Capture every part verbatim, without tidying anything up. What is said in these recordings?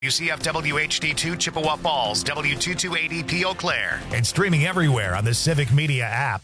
U C F W H D two Chippewa Falls, W two two eight E P Eau Claire, and streaming everywhere on the Civic Media app.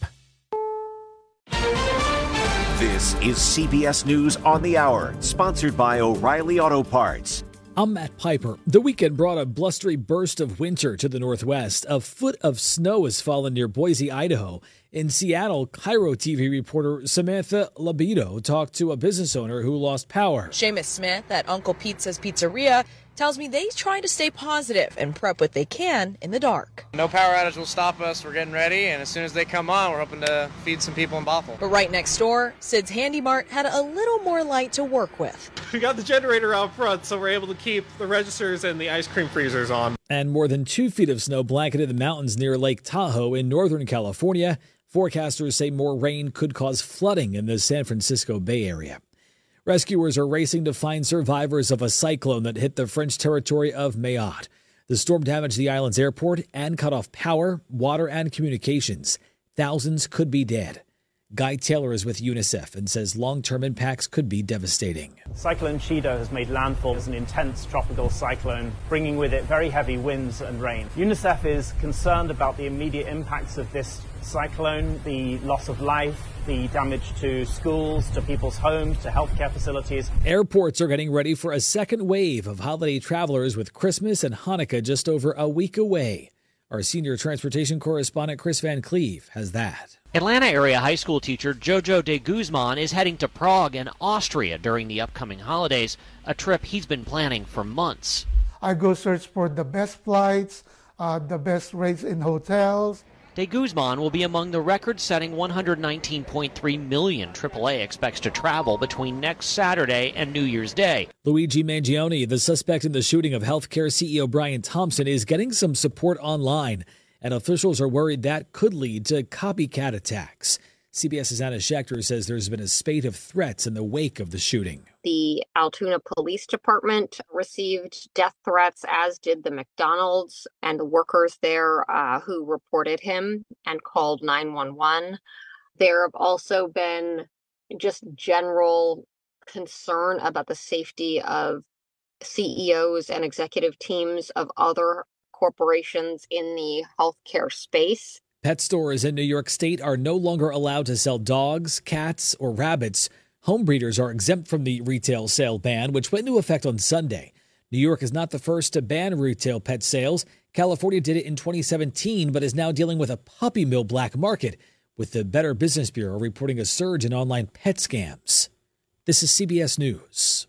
This is C B S News on the Hour, sponsored by O'Reilly Auto Parts. I'm Matt Piper. The weekend brought a blustery burst of winter to the northwest. A foot of snow has fallen near Boise, Idaho. In Seattle, Cairo T V reporter Samantha Labido talked to a business owner who lost power. Seamus Smith at Uncle Pizza's Pizzeria tells me they try to stay positive and prep what they can in the dark. No power outage will stop us. We're getting ready, and as soon as they come on, we're hoping to feed some people in Bothell. But right next door, Sid's Handy Mart had a little more light to work with. We got the generator out front, so we're able to keep the registers and the ice cream freezers on. And more than two feet of snow blanketed the mountains near Lake Tahoe in Northern California. Forecasters say more rain could cause flooding in the San Francisco Bay Area. Rescuers are racing to find survivors of a cyclone that hit the French territory of Mayotte. The storm damaged the island's airport and cut off power, water, and communications. Thousands could be dead. Guy Taylor is with UNICEF and says long-term impacts could be devastating. Cyclone Chido has made landfall as an intense tropical cyclone, bringing with it very heavy winds and rain. UNICEF is concerned about the immediate impacts of this cyclone, the loss of life, the damage to schools, to people's homes, to healthcare facilities. Airports are getting ready for a second wave of holiday travelers with Christmas and Hanukkah just over a week away. Our senior transportation correspondent Chris Van Cleve has that. Atlanta area high school teacher Jojo de Guzman is heading to Prague and Austria during the upcoming holidays, a trip he's been planning for months. I go search for the best flights, uh, the best rates in hotels. De Guzman will be among the record-setting one hundred nineteen point three million triple A expects to travel between next Saturday and New Year's Day. Luigi Mangione, the suspect in the shooting of healthcare C E O Brian Thompson, is getting some support online, and officials are worried that could lead to copycat attacks. C B S's Anna Schechter says there's been a spate of threats in the wake of the shooting. The Altoona Police Department received death threats, as did the McDonald's and the workers there uh, who reported him and called nine one one. There have also been just general concern about the safety of C E Os and executive teams of other corporations in the healthcare space. Pet stores in New York State are no longer allowed to sell dogs, cats, or rabbits. Home breeders are exempt from the retail sale ban, which went into effect on Sunday. New York is not the first to ban retail pet sales. California did it in twenty seventeen, but is now dealing with a puppy mill black market, with the Better Business Bureau reporting a surge in online pet scams. This is C B S News.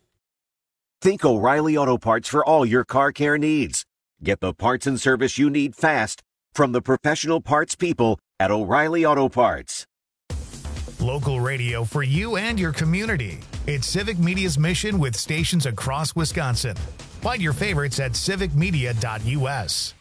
Think O'Reilly Auto Parts for all your car care needs. Get the parts and service you need fast from the professional parts people at O'Reilly Auto Parts. Local radio for you and your community. It's Civic Media's mission with stations across Wisconsin. Find your favorites at civic media dot u s.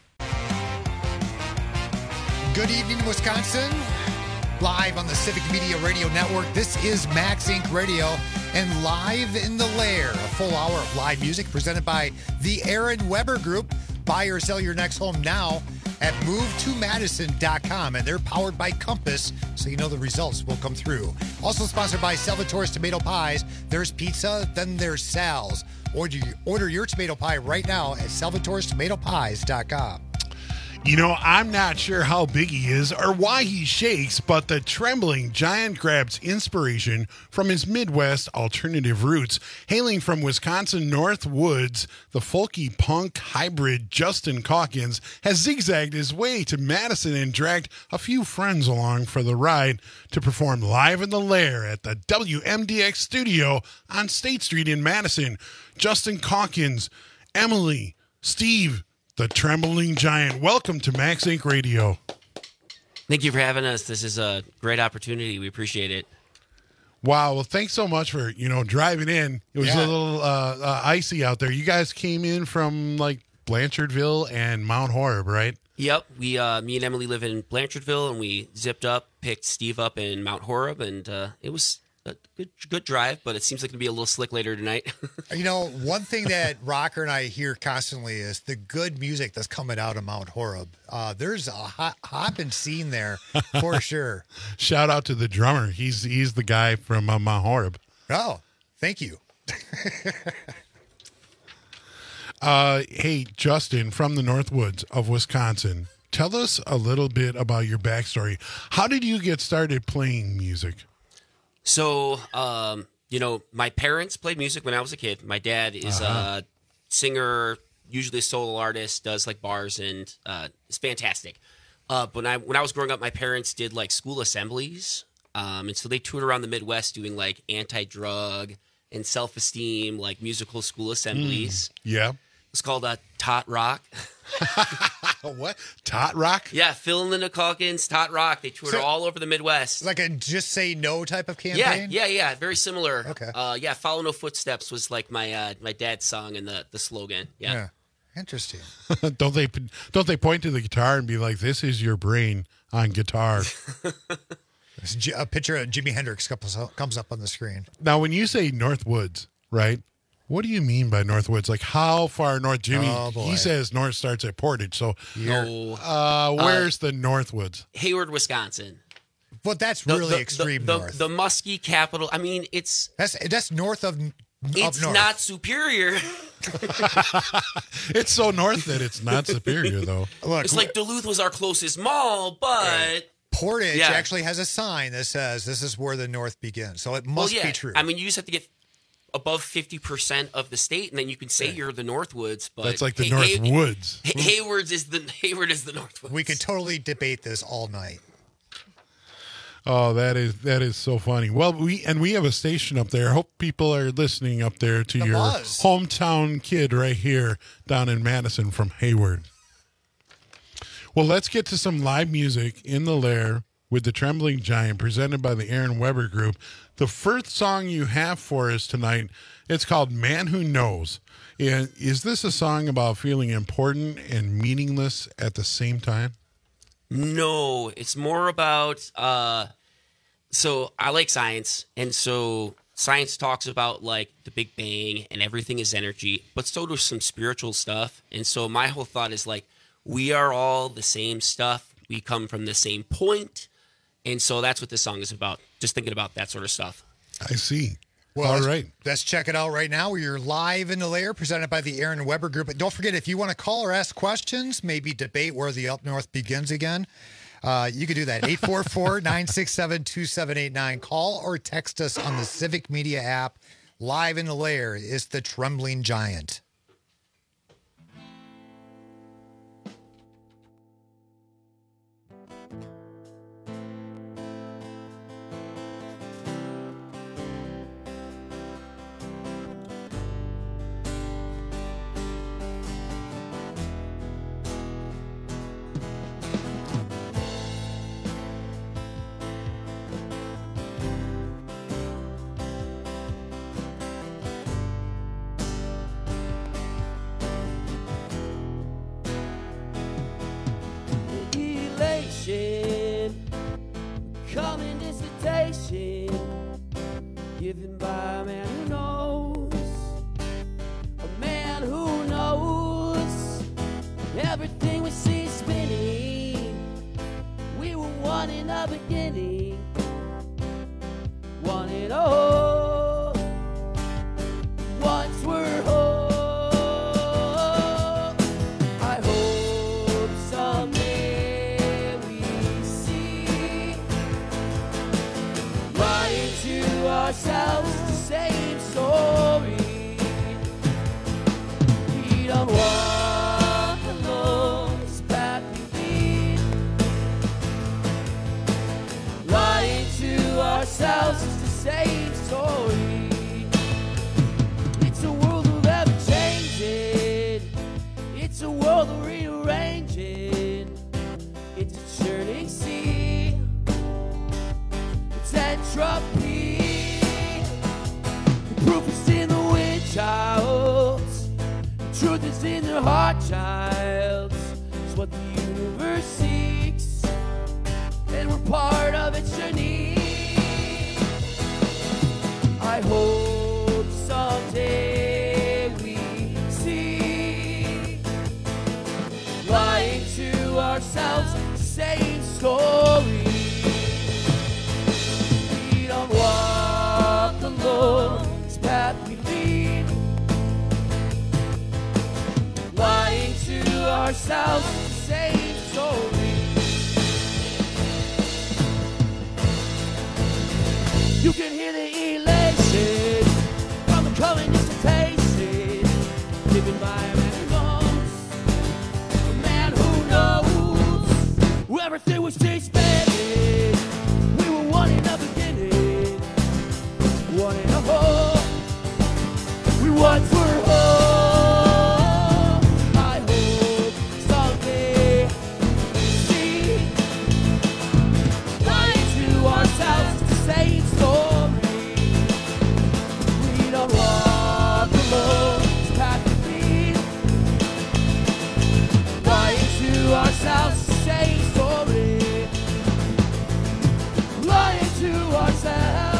Good evening, Wisconsin. Live on the Civic Media Radio Network, this is Max Incorporated. Radio, and live in the lair, a full hour of live music presented by the Aaron Weber Group. Buy or sell your next home now at move to madison dot com, and they're powered by Compass, so you know the results will come through. Also sponsored by Salvatore's Tomato Pies. There's pizza, then there's Sal's. Order, order your tomato pie right now at salvatores tomato pies dot com. You know, I'm not sure how big he is or why he shakes, but the Trembling Giant grabs inspiration from his Midwest alternative roots. Hailing from Wisconsin North Woods, the folky punk hybrid Justin Calkins has zigzagged his way to Madison and dragged a few friends along for the ride to perform live in the lair at the W M D X studio on State Street in Madison. Justin Calkins, Emily, Steve, the Trembling Giant. Welcome to Max Incorporated. Radio. Thank you for having us. This is a great opportunity. We appreciate it. Wow. Well, thanks so much for, you know, driving in. It was yeah. a little uh, uh, icy out there. You guys came in from, like, Blanchardville and Mount Horeb, right? Yep. We, uh, me and Emily live in Blanchardville, and we zipped up, picked Steve up in Mount Horeb, and uh, it was a good, good drive, but it seems like it'll be a little slick later tonight. You know, one thing that Rocker and I hear constantly is the good music that's coming out of Mount Horeb. Uh, there's a hot, hopping scene there for sure. Shout out to the drummer. He's he's the guy from uh, Mount Horeb. Oh, thank you. Uh, hey, Justin from the Northwoods of Wisconsin, tell us a little bit about your backstory. How did you get started playing music? So, um, you know, my parents played music when I was a kid. My dad is uh-huh. a singer, usually a solo artist, does like bars, and uh, it's fantastic. Uh, but when I when I was growing up, my parents did like school assemblies, um, and so they toured around the Midwest doing like anti-drug and self-esteem, like musical school assemblies. Mm, yeah, it's called uh, Tot Rock. What? Tot Rock? Yeah, Phil and Linda Calkins, Tot Rock. They toured So- all over the Midwest. Like a just say no type of Yeah, campaign? yeah, yeah. Very similar. Okay. Uh, yeah, Follow No Footsteps was like my uh, my dad's song and the, the slogan. Yeah. Yeah. Interesting. don't they don't they point to the guitar and be like, "This is your brain on guitar"? There's J- A picture of Jimi Hendrix comes up, comes up on the screen. Now, when you say Northwoods, right? What do you mean by Northwoods? Like, how far north? Jimmy, Oh, boy. he says north starts at Portage. So, No. uh, where's the Northwoods? Hayward, Wisconsin. But that's The- really the- extreme the, north. The, the musky capital. I mean, it's that's that's north of it's up north. not Superior. It's so north that it's not Superior, though. Look, It's like Duluth was our closest mall, but Portage Yeah. actually has a sign that says this is where the north begins. So it well, must yeah. be true. I mean, you just have to get above fifty percent of the state, and then you can say you're the Northwoods. But That's like the Hay- Hay- Northwoods. Hay- Hayward's is the Hayward is the Northwoods. we could totally debate this all night. Oh, that is that is so funny. Well, we and we have a station up there. Hope people are listening up there to The your Buzz. hometown kid right here down in Madison from Hayward. Well, let's get to some live music in the Lair with the Trembling Giant, presented by the Aaron Weber Group. The first song you have for us tonight, it's called "Man Who Knows." And is this a song about feeling important and meaningless at the same time? No, it's more about uh so I like science, and so science talks about like the Big Bang and everything is energy, but so does some spiritual stuff. And so my whole thought is like we are all the same stuff. We come from the same point. And so that's what this song is about. Just thinking about that sort of stuff. I see. Well, All let's, right. let's check it out right now. You're live in the Lair, presented by the Aaron Weber Group. And don't forget, if you want to call or ask questions, maybe debate where the up north begins again, uh, you can do that. eight four four, nine six seven, two seven eight nine. Call or text us on the Civic Media app. Live in the Lair is the Trembling Giant. Elation, coming dissertation, given by a man who knows, a man who knows everything we see spinning. We were one in the beginning, one and all. Once we're whole. I hope someday we see right into ourselves the same story. We don't walk alone, this path we lead. Lying to ourselves is the same story. It's a world of ever changing. It's a world of rearranging. It's a churning sea. It's entropy. The proof is in the wind, child. The truth is in the heart, child. It's what the universe seeks, and we're part of its journey. I hope someday we see, lying to ourselves, the same story. We don't walk alone, this path we lead. ourselves the same story. You can hear the elation from the coming dissertation given by a man who knows, a man who knows everything was expanded. We were one in the beginning, one in a whole. We once were whole. I hope someday we see, lying to ourselves the same story. We don't walk alone, this path to lead. Lying to ourselves the same story. Lying to ourselves.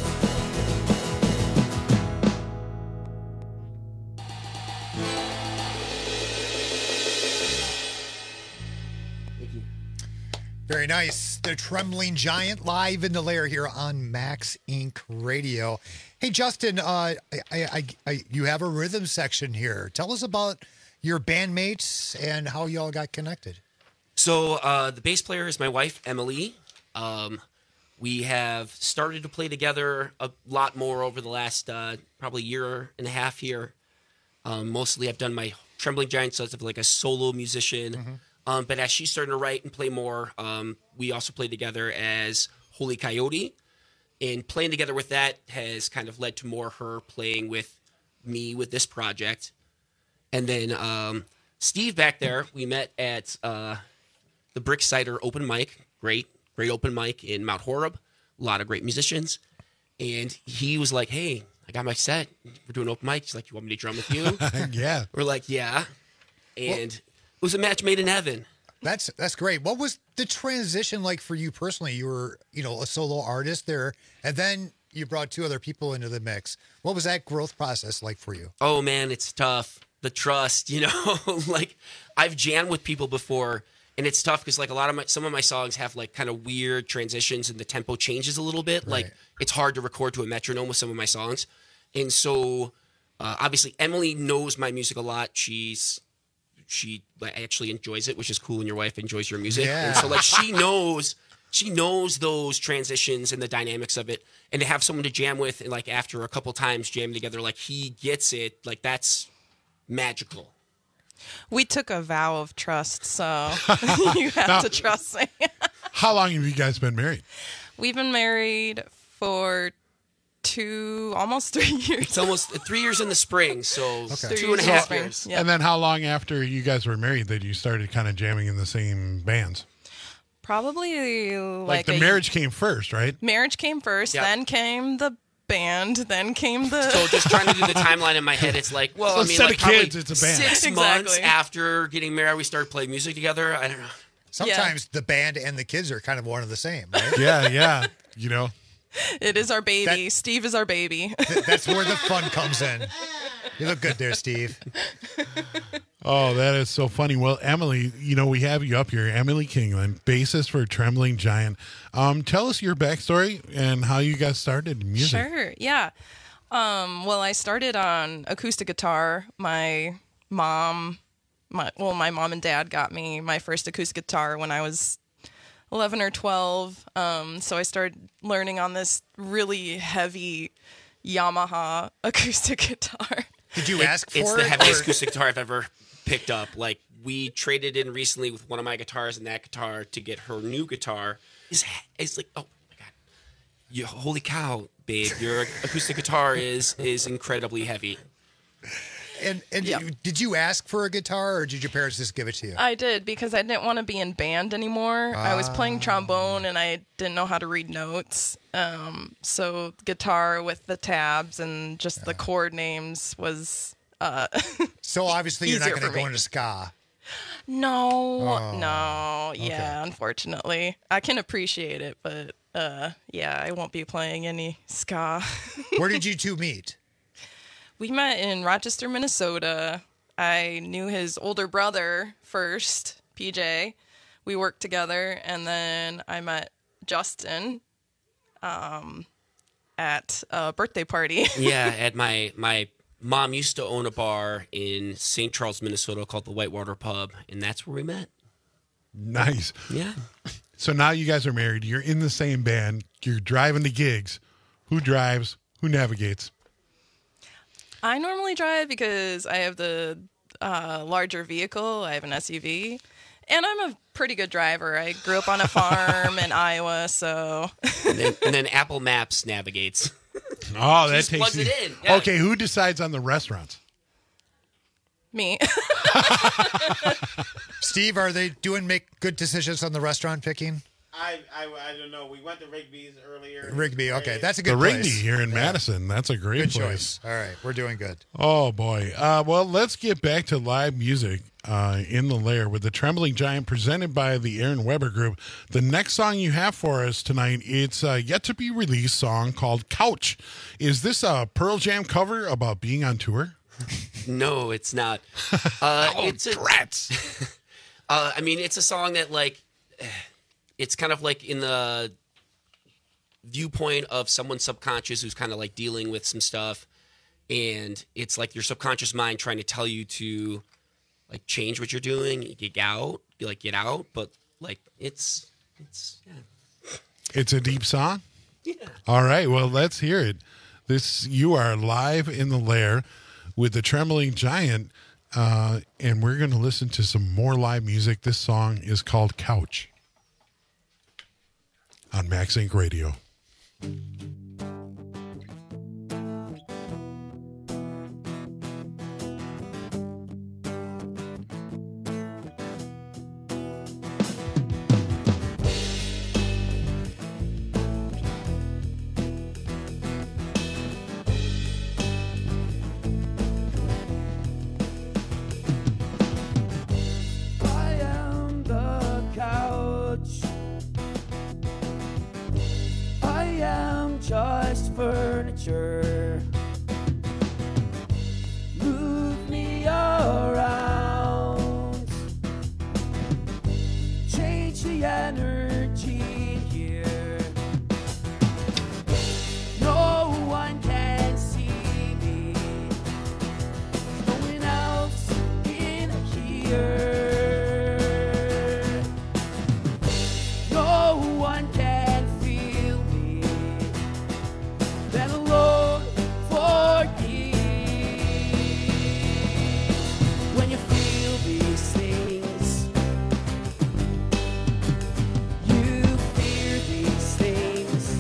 Very nice. The Trembling Giant live in the lair here on Max Incorporated. Radio. Hey, Justin, uh, I, I, I, you have a rhythm section here. Tell us about your bandmates and how y'all got connected. So uh, the bass player is my wife, Emily. Um, we have started to play together a lot more over the last uh, probably year and a half here. Um, mostly I've done my Trembling Giant, so it's like a solo musician. Mm-hmm. Um, but as she's starting to write and play more, um, we also play together as Holy Coyote. And playing together with that has kind of led to more her playing with me with this project. And then um, Steve back there, we met at uh, the Brick Cider open mic. Great, great open mic in Mount Horeb. A lot of great musicians. And he was like, hey, I got my set. We're doing open mic. He's like, you want me to drum with you? Yeah. We're like, yeah. And... Well, it was a match made in heaven. That's that's great. What was the transition like for you personally? You were, you know, a solo artist there, and then you brought two other people into the mix. What was that growth process like for you? Oh man, it's tough. The trust, you know, like I've jammed with people before, and it's tough because like a lot of my some of my songs have like kind of weird transitions and the tempo changes a little bit. Right. Like it's hard to record to a metronome with some of my songs, and so uh, obviously Emily knows my music a lot. She's She actually enjoys it, which is cool when your wife enjoys your music. Yeah. And so like she knows she knows those transitions and the dynamics of it. And to have someone to jam with and like after a couple times jamming together, like he gets it, like that's magical. We took a vow of trust, so you have Now, to trust me. How long have you guys been married? We've been married for two, almost three years. It's almost three years in the spring, so Okay. two and a half years. Yeah. And then how long after you guys were married that you started kind of jamming in the same bands? Probably like, Like, the a- marriage came first, right? Marriage came first, Yep. then came the band, then came the. So just trying to do the timeline in my head, it's like, well, So I mean, instead like of probably kids, it's a band. six Exactly. months after getting married, we started playing music together. I don't know. Sometimes the band and the kids are kind of one of the same, right? Yeah, yeah. You know, It is our baby. That- Steve is our baby. Th- That's where the fun comes in. You look good there, Steve. oh, that is so funny. Well, Emily, you know, we have you up here. Emily Kingland, bassist for Trembling Giant. Um, tell us your backstory and how you got started in music. Sure. Yeah. Um, well, I started on acoustic guitar. My mom, my well, my mom and dad got me my first acoustic guitar when I was eleven or twelve. Um, so I started learning on this really heavy Yamaha acoustic guitar. Did you It- ask for it's it? the heaviest or- acoustic guitar I've ever picked up. Like we traded in recently with one of my guitars and that guitar to get her new guitar. It's, it's like, oh my god, you, holy cow, babe! Your acoustic guitar is is incredibly heavy. And and Yeah. you, did you ask for a guitar, or did your parents just give it to you? I did because I didn't want to be in band anymore. I was playing trombone and I didn't know how to read notes. Um, so guitar with the tabs and just the chord names was uh, So obviously you're not easier going to for go me. into ska. no, Oh, no, yeah. Unfortunately, I can appreciate it, but uh, yeah, I won't be playing any ska. Where did you two meet? We met in Rochester, Minnesota. I knew his older brother first, P J. We worked together, and then I met Justin um, at a birthday party. Yeah, at my my Mom used to own a bar in Saint Charles, Minnesota called the Whitewater Pub, and that's where we met. Nice. Yeah. So now you guys are married. You're in the same band. You're driving the gigs. Who drives? Who navigates? I normally drive because I have the uh, larger vehicle. I have an S U V. And I'm a pretty good driver. I grew up on a farm in Iowa, so... and, then, and then Apple Maps navigates. Oh, that Just takes plugs you... it in. Yeah. Okay, who decides on the restaurants? Me. Steve, are they doing make good decisions on the restaurant picking? I, I, I don't know. We went to Rigby's earlier. Rigby, okay. That's a good the place. Rigby here in Yeah. Madison. That's a great Good place. choice. All right, we're doing good. Oh, boy. Uh, well, let's get back to live music uh, in the Lair with the Trembling Giant presented by the Aaron Weber Group. The next song you have for us tonight, it's a yet-to-be-released song called Couch. Is this a Pearl Jam cover about being on tour? No, it's not. Uh, Oh, it's a, drats. uh, I mean, it's a song that, like, it's kind of like in the viewpoint of someone subconscious who's kind of like dealing with some stuff. And it's like your subconscious mind trying to tell you to, like, change what you're doing, get out, you like get out. But, like, it's, it's, yeah. It's a deep song? Yeah. All right, well, let's hear it. This You are live in the Lair with the Trembling Giant, uh, and we're going to listen to some more live music. This song is called Couch on Max Inc Radio. I am the couch. I am just furniture. Move me around. Change the energy here. No one can see me. No one else in here. No one can feel me. Then alone for years. When you feel these things, you fear these things.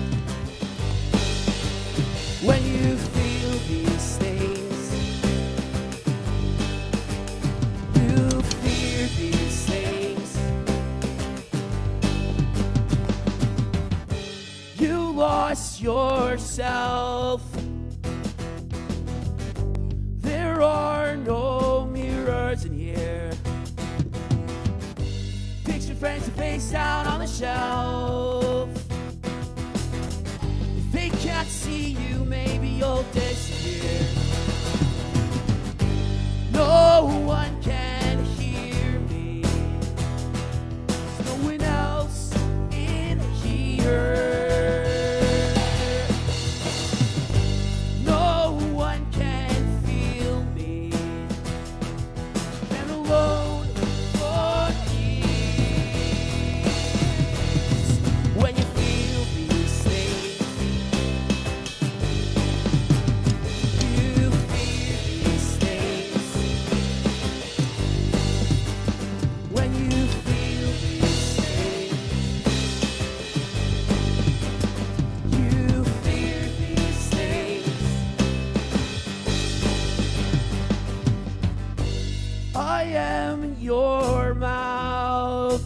When you feel these things, you fear these things. You lost yourself. There are no mirrors in here. Picture frames are face down on the shelf. If they can't see you, maybe you'll disappear. No one can hear me. There's no one else in here. No one can feel me. And alone for years. When you feel these things, you fear these things. When you feel these things, you fear these things. I am your mouth.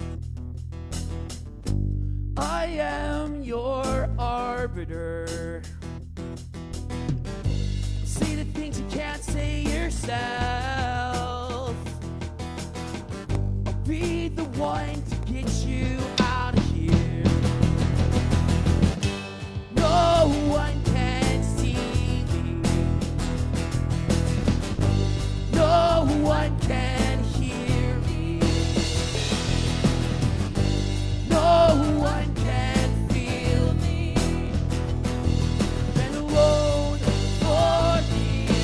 I am your arbiter. Say the things you can't say yourself. I'll be the one to get you out of here. No one can see me. No one can hear me. No one can feel me. Been alone for years.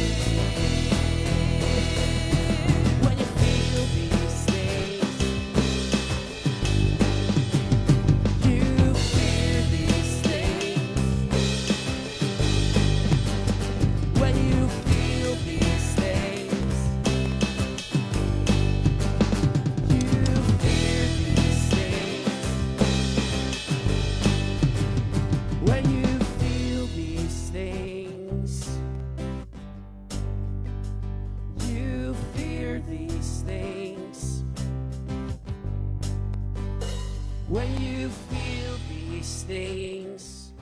when you feel these things.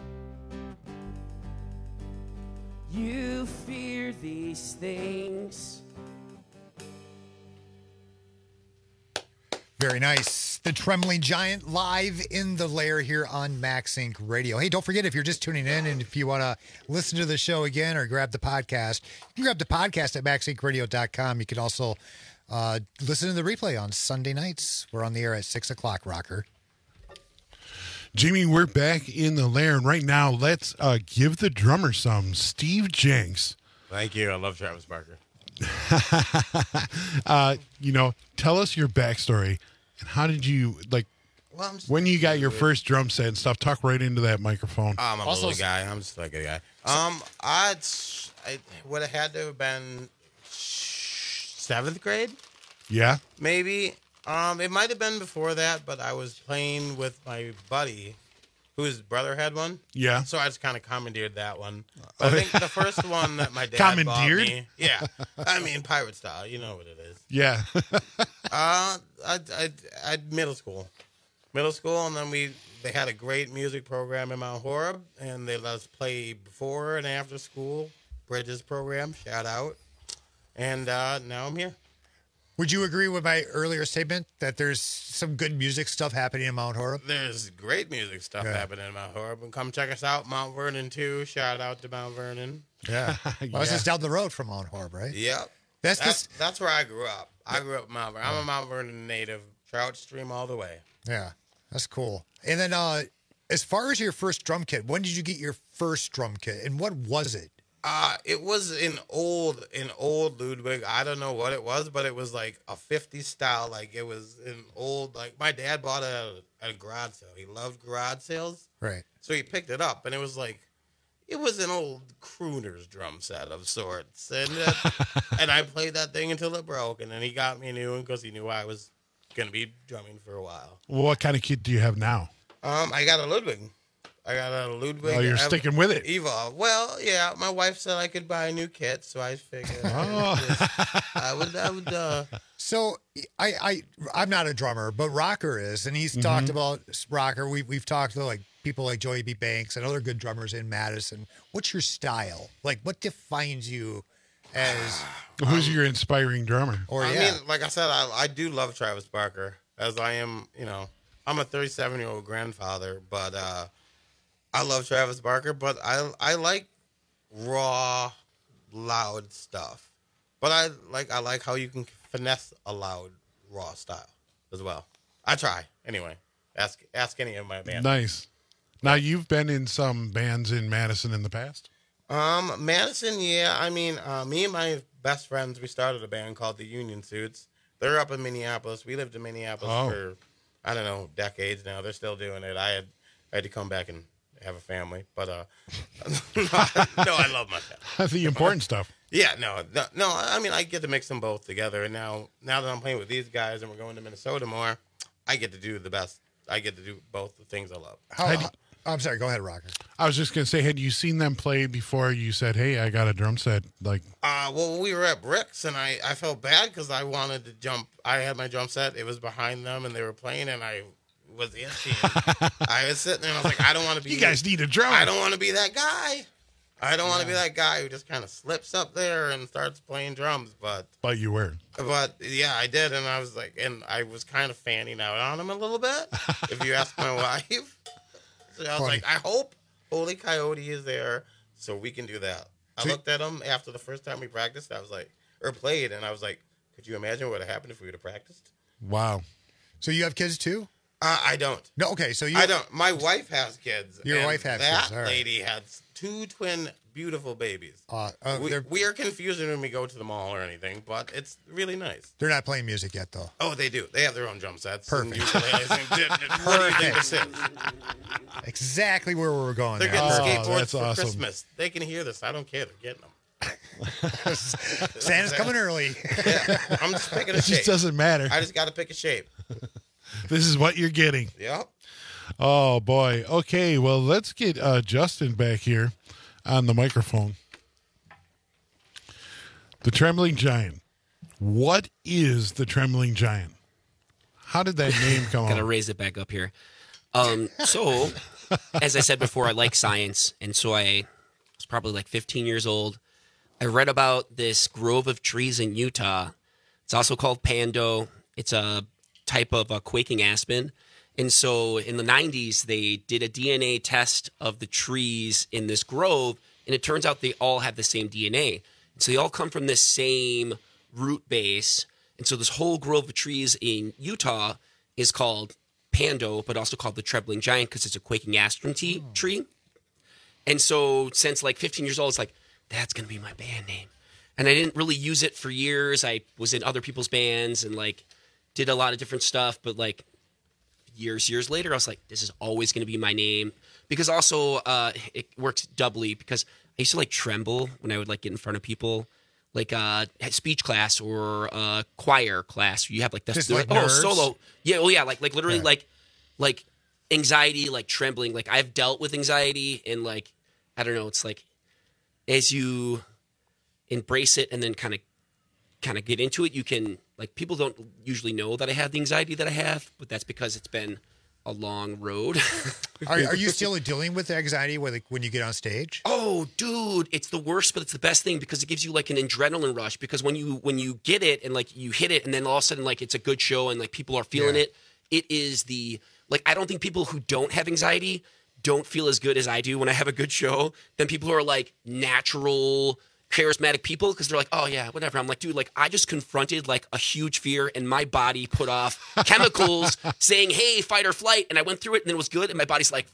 You fear these things. Very nice. The Trembling Giant live in the lair here on Max Inc Radio. Hey, don't forget, if you're just tuning in and if you want to listen to the show again or grab the podcast, you can grab the podcast at max inc radio dot com. You can also uh, listen to the replay on Sunday nights. We're on the air at six o'clock, Rocker. Jamie, we're back in the lair, and right now, let's uh, give the drummer some. Steve Jenks. Thank you. I love Travis Barker. uh, you know, tell us your backstory and how did you like well, I'm just when you got your first drum set and stuff. Talk right into that microphone. I'm a also, little guy. I'm just like a guy. Um, I'd I would have had to have been seventh grade. Yeah, maybe. Um, it might have been before that, but I was playing with my buddy, whose brother had one. Yeah. So I just kind of commandeered that one. But I think the first one that my dad bought commandeered? me. Yeah. I mean, pirate style. You know what it is. Yeah. uh, I, I, I, middle school. Middle school, and then we they had a great music program in Mount Horeb, and they let us play before and after school. Bridges program, shout out. And uh, now I'm here. Would you agree with my earlier statement that there's some good music stuff happening in Mount Horeb? There's great music stuff yeah. happening in Mount Horeb. And come check us out, Mount Vernon, too. Shout out to Mount Vernon. Yeah. Well, yeah. It's just down the road from Mount Horeb, right? Yep. That's, that's just... that's where I grew up. I grew up in Mount Vernon. I'm a Mount Vernon native. Trout Stream all the way. Yeah, that's cool. And then uh, as far as your first drum kit, when did you get your first drum kit, and what was it? Uh, it was an old, an old Ludwig. I don't know what it was, but it was like a fifties style. Like it was an old, like my dad bought it at a, at a garage sale. He loved garage sales. Right. So he picked it up, and it was like, it was an old crooner's drum set of sorts. And uh, and I played that thing until it broke, and then he got me a new one because he knew I was going to be drumming for a while. Well, what kind of kit do you have now? Um, I got a Ludwig. I got a Ludwig. Oh, you're Ev- sticking with it. Evolve. Well, yeah. My wife said I could buy a new kit, so I figured oh. just, I would. I would. Uh... So I, I, I'm not a drummer, but Rocker is, and he's mm-hmm. talked about Rocker. We we've talked to like people like Joey B. Banks and other good drummers in Madison. What's your style? Like, what defines you as? Who's um, your inspiring drummer? Or I yeah. mean, like I said, I I do love Travis Barker, as I am. You know, I'm a thirty-seven year old grandfather, but. uh I love Travis Barker, but I I like raw, loud stuff. But I like I like how you can finesse a loud, raw style as well. I try anyway. Ask ask any of my bands. Nice. Now you've been in some bands in Madison in the past. Um, Madison, yeah. I mean, uh, me and my best friends, we started a band called the Union Suits. They're up in Minneapolis. We lived in Minneapolis oh. for I don't know decades now. They're still doing it. I had I had to come back and have a family, but uh, no, I love my family. The important stuff. Yeah, no, no, no. I mean, I get to mix them both together, and now, now that I'm playing with these guys and we're going to Minnesota more, I get to do the best. I get to do both the things I love. How, you, I'm sorry. Go ahead, Rocker. I was just gonna say, had you seen them play before? You said, "Hey, I got a drum set." Like, uh, well, we were at Bricks, and I, I felt bad because I wanted to jump. I had my drum set. It was behind them, and they were playing, and I. was itchy. I was sitting there and I was like, I don't want to be. You guys need a drum. I don't want to be that guy. I don't want to yeah. be that guy who just kind of slips up there and starts playing drums. But but you were. But yeah, I did, and I was like, and I was kind of fanning out on him a little bit. If you ask my wife, so I was Funny. like, I hope Holy Coyote is there so we can do that. I See? looked at him after the first time we practiced. I was like, or played, and I was like, could you imagine what would have happened if we would have practiced? Wow. So you have kids too? Uh, I don't. No, okay. So you. I don't. My wife has kids. Your wife has that kids. That right. lady has two twin, beautiful babies. Uh, uh, we, we are confusing when we go to the mall or anything, but it's really nice. They're not playing music yet, though. Oh, they do. They have their own drum sets. Perfect. What do you think this is? Exactly where we were going. They're there. getting oh, skateboards for awesome. Christmas. They can hear this. I don't care. They're getting them. Santa's coming early. Yeah, I'm just picking a it shape. It just doesn't matter. I just got to pick a shape. This is what you're getting. Yep. Oh, boy. Okay, well, let's get uh, Justin back here on the microphone. The Trembling Giant. What is the Trembling Giant? How did that name come Gotta up? raise it back up here. Um, so, as I said before, I like science, and so I was probably like fifteen years old. I read about this grove of trees in Utah. It's also called Pando. It's a type of a quaking aspen. And so in the nineties, they did a D N A test of the trees in this grove, and it turns out they all have the same D N A. And so they all come from this same root base. And so this whole grove of trees in Utah is called Pando, but also called the Trembling Giant because it's a quaking aspen tea, oh. tree. And so since like fifteen years old, it's like, that's going to be my band name. And I didn't really use it for years. I was in other people's bands and like did a lot of different stuff. But like years, years later, I was like, this is always going to be my name. Because also uh, it works doubly because I used to like tremble when I would like get in front of people. Like uh, speech class or uh, choir class. You have like this. Just like oh, nerves? solo. Yeah, oh yeah, like like literally Yeah. like like anxiety, like trembling. Like I've dealt with anxiety and like, I don't know, it's like as you embrace it and then kind of kind of get into it, you can, like, people don't usually know that I have the anxiety that I have, but that's because it's been a long road. Are, are you still dealing with anxiety when, like, when you get on stage? Oh, dude, it's the worst, but it's the best thing because it gives you like an adrenaline rush. Because when you when you get it and like you hit it, and then all of a sudden like it's a good show and like people are feeling Yeah. it, it is the like I don't think people who don't have anxiety don't feel as good as I do when I have a good show than people who are like natural charismatic people because they're like, oh yeah, whatever. I'm like, dude, like I just confronted like a huge fear and my body put off chemicals saying, hey, fight or flight, and I went through it and then it was good and my body's like,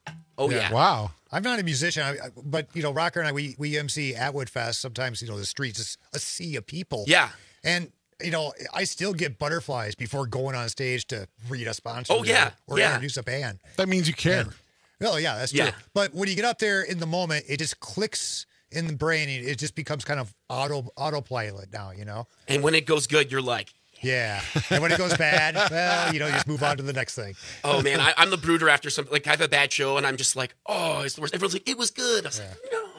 oh yeah. Wow. I'm not a musician, I, I- but, you know, Rocker and I, we, we M C Atwood Fest. Sometimes, you know, the streets is a sea of people. Yeah. And, you know, I still get butterflies before going on stage to read a sponsor. Oh, yeah. Or, or Yeah. introduce a band. That means you care. Oh, yeah, that's true. Yeah. But when you get up there in the moment, it just clicks in the brain. and It just becomes kind of auto autopilot now, you know? And when it goes good, you're like, Yeah. And when it goes bad, well, you know, you just move on to the next thing. oh man, I, I'm the brooder after something. Like I have a bad show and I'm just like, oh, it's the worst. Everyone's like, it was good. I was like, no.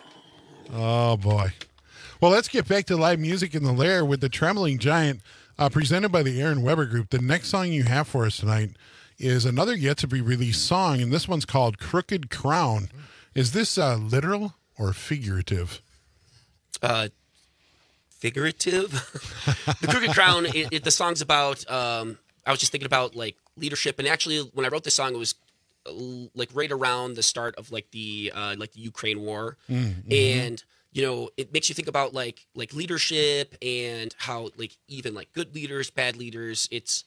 Oh, boy. Well, let's get back to live music in the Lair with the Trembling Giant, uh, presented by the Aaron Weber Group. The next song you have for us tonight is another yet-to-be-released song, and this one's called Crooked Crown. Is this uh, literal or figurative? Uh, figurative. The Crooked Crown. It, it, the song's about. Um, I was just thinking about like leadership, and actually, when I wrote this song, it was uh, like right around the start of like the uh, like the Ukraine war, Mm-hmm. and you know, it makes you think about like like leadership and how like even like good leaders, bad leaders. It's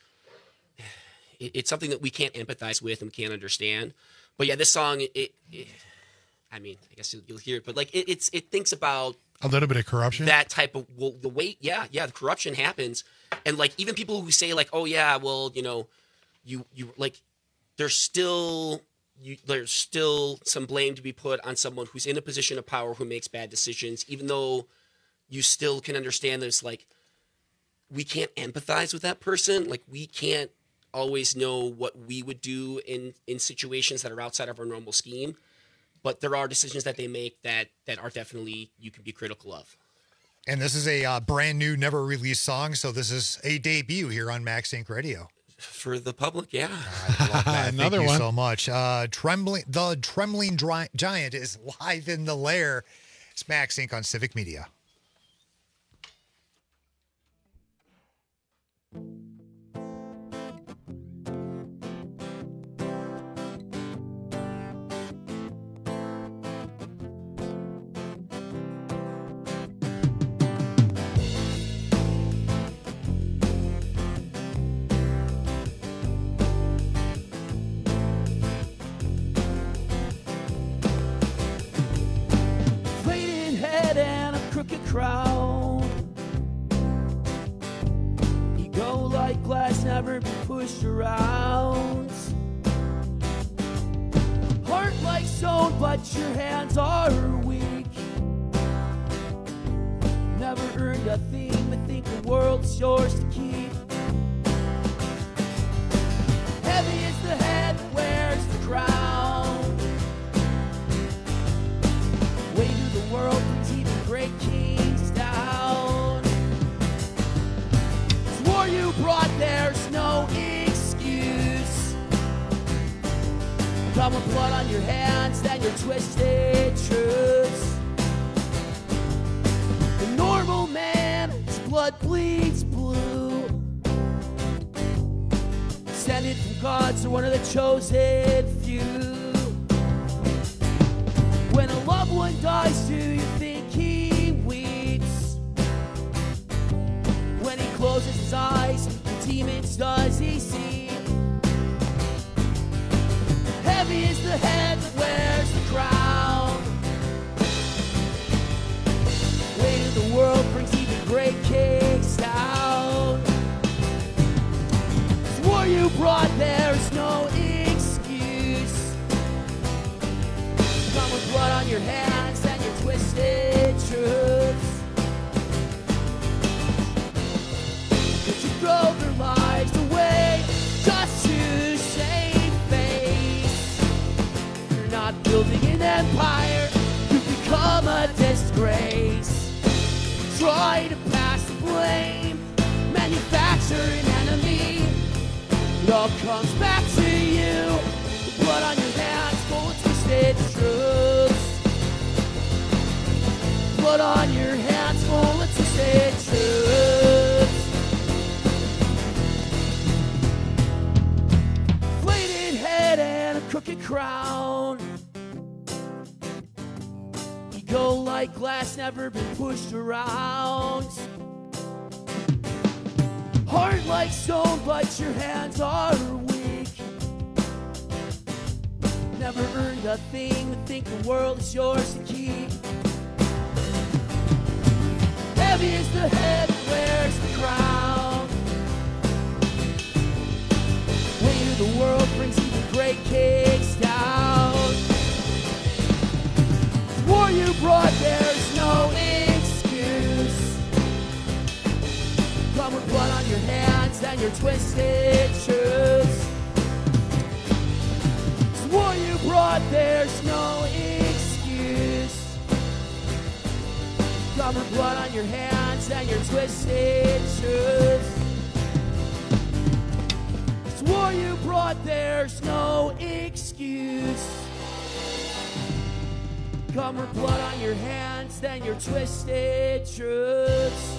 it, it's something that we can't empathize with and we can't understand. But yeah, this song, it, it I mean, I guess you'll, you'll hear it, but like it, it's it thinks about A little bit of corruption? that type of well, the way, yeah, yeah, the corruption happens, and like even people who say like, oh yeah, well, you know, you you like, there's still you, there's still some blame to be put on someone who's in a position of power who makes bad decisions, even though you still can understand that it's like we can't empathize with that person, like we can't always know what we would do in in situations that are outside of our normal scheme. But there are decisions that they make that that are definitely you can be critical of. And this is a uh, brand new, never released song, so this is a debut here on Max Inc Radio. For the public, yeah. I love that. Another Thank you one. so much. Uh, Trembling, the Trembling Dri- Giant is live in the Lair. It's Max Inc on Civic Media. Fading head and a crooked crown. Ego like glass, never be pushed around. Heart like stone, but your hands are weak. Never earned a thing, but think the world's yours to keep. Heavy is the head that wears the crown. Way to the world puts even great kings down. This war you brought, there's no excuse. Come with blood on your hands and your twisted truths. The normal man, his blood bleeds blue. Descended from gods or one of the chosen few. When a loved one dies, do you think he weeps? When he closes his eyes, the demons does he see? Heavy is the head that wears the crown. Weight of the world brings even great kings down. This war you brought, there's no excuse. Come with blood on your hands and your twisted truths. But you throw their lives away just to save face. You're not building an empire, you've become a disgrace. Try to pass the blame, manufacture an enemy. It all comes back to you. The blood on your hands, full of twisted truths. Blood on your hands, full of twisted truths. Flated head and a crooked crown. Ego like glass, never been pushed around. Heart like stone, but your hands are weak. Never earned a thing, but think the world is yours to keep. Heavy is the head that wears the crown. Weight of the world brings even great kings down. The war you brought, there's no excuse. Come with blood on your hands and your twisted truths. This war you brought, there's no excuse. Come with blood on your hands and your twisted truths. This war you brought, there's no excuse. Come with blood on your hands and your twisted truths.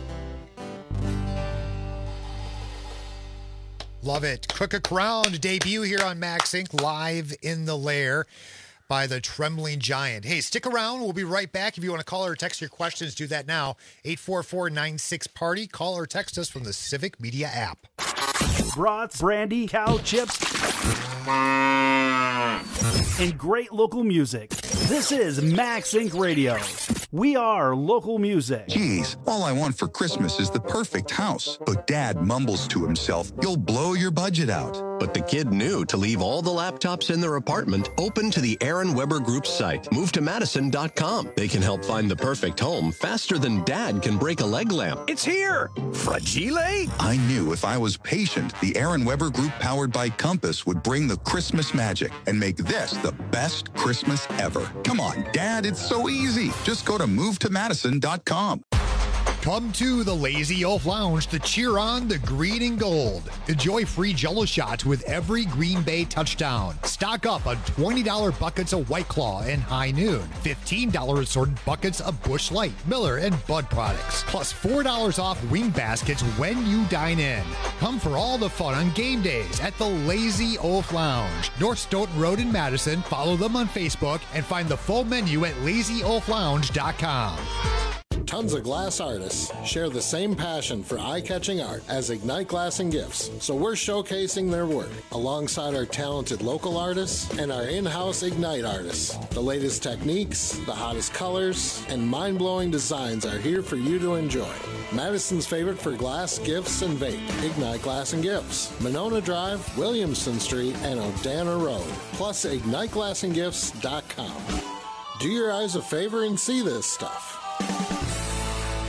Love it. Crooked Crown debut here on Max Inc live in the lair by the Trembling Giant. Hey, stick around. We'll be right back. If you want to call or text your questions, do that now. eight four four, nine six, party. Call or text us from the Civic Media app. Brats, brandy, cow chips, and great local music. This is Max Inc Radio. We are local music. Geez, all I want for Christmas is the perfect house. But Dad mumbles to himself, you'll blow your budget out. But the kid knew to leave all the laptops in their apartment open to the Aaron Weber Group's site. Move to Madison dot com. They can help find the perfect home faster than Dad can break a leg lamp. It's here! Fragile? I knew if I was patient, the Aaron Weber Group powered by Compass would bring the Christmas magic and make this the best Christmas ever. Come on, Dad, it's so easy. Just go to move to Madison dot com. Come to the Lazy Oaf Lounge to cheer on the green and gold. Enjoy free Jell-O shots with every Green Bay touchdown. Stock up on twenty dollars buckets of White Claw and High Noon. fifteen dollars assorted buckets of Busch Light, Miller, and Bud products. Plus four dollars off wing baskets when you dine in. Come for all the fun on game days at the Lazy Oaf Lounge. North Stoughton Road in Madison. Follow them on Facebook and find the full menu at lazy oaf lounge dot com. Tons of glass artists share the same passion for eye-catching art as Ignite Glass and Gifts, so we're showcasing their work alongside our talented local artists and our in-house Ignite artists. The latest techniques, the hottest colors, and mind-blowing designs are here for you to enjoy. Madison's favorite for glass, gifts, and vape, Ignite Glass and Gifts. Monona Drive, Williamson Street, and Odana Road. Plus, ignite glass and gifts dot com. Do your eyes a favor and see this stuff.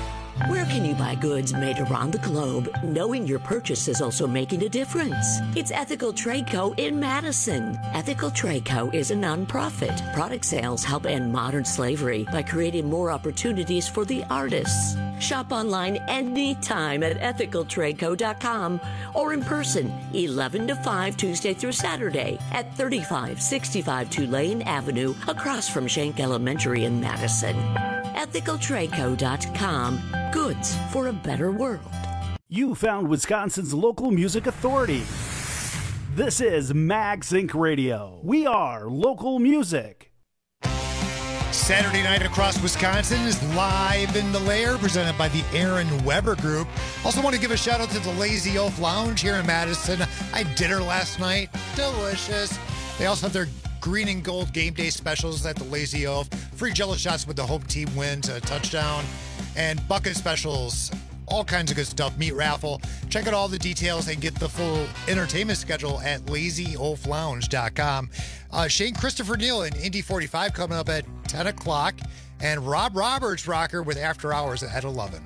Where can you buy goods made around the globe, knowing your purchase is also making a difference? It's Ethical Trade Co. in Madison. Ethical Trade Co. is a nonprofit. Product sales help end modern slavery by creating more opportunities for the artists. Shop online anytime at ethical trade co dot com or in person eleven to five Tuesday through Saturday at thirty-five sixty-five Tulane Avenue across from Schenck Elementary in Madison. ethical trade co dot com. Goods for a better world. You found Wisconsin's local music authority. This is MagSync Radio. We are local music. Saturday night across Wisconsin is Live in the Lair, presented by the Aaron Weber Group. Also want to give a shout out to the Lazy Oaf Lounge here in Madison. I had dinner last night. Delicious. They also have their green and gold game day specials at the Lazy Oaf. Free Jello shots with the home team wins a touchdown. And bucket specials. All kinds of good stuff. Meat raffle. Check out all the details and get the full entertainment schedule at lazy oaf lounge dot com. Uh, Shane Christopher Neal in Indy forty-five coming up at ten o'clock. And Rob Roberts rocker with After Hours at eleven.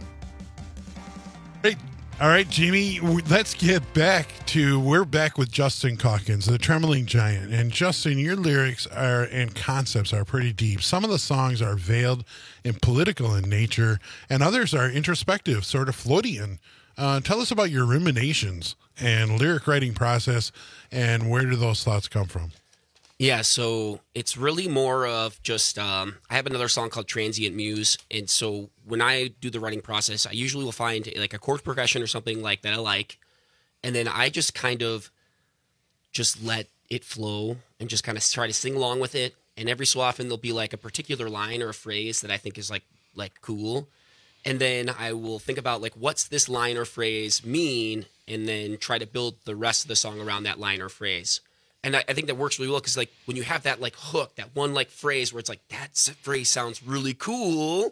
Hey, all right, Jamie, let's get back to, we're back with Justin Calkins, the Trembling Giant. And Justin, your lyrics are and concepts are pretty deep. Some of the songs are veiled and political in nature, and others are introspective, sort of Floydian. Uh, tell us about your ruminations and lyric writing process, and where do those thoughts come from? Yeah, so it's really more of just, um, I have another song called Transient Muse, and so when I do the writing process, I usually will find like a chord progression or something like that I like, and then I just kind of just let it flow and just kind of try to sing along with it, and every so often there'll be like a particular line or a phrase that I think is like like cool, and then I will think about like what's this line or phrase mean, and then try to build the rest of the song around that line or phrase. And I, I think that works really well because, like, when you have that, like, hook, that one, like, phrase where it's like, that phrase sounds really cool,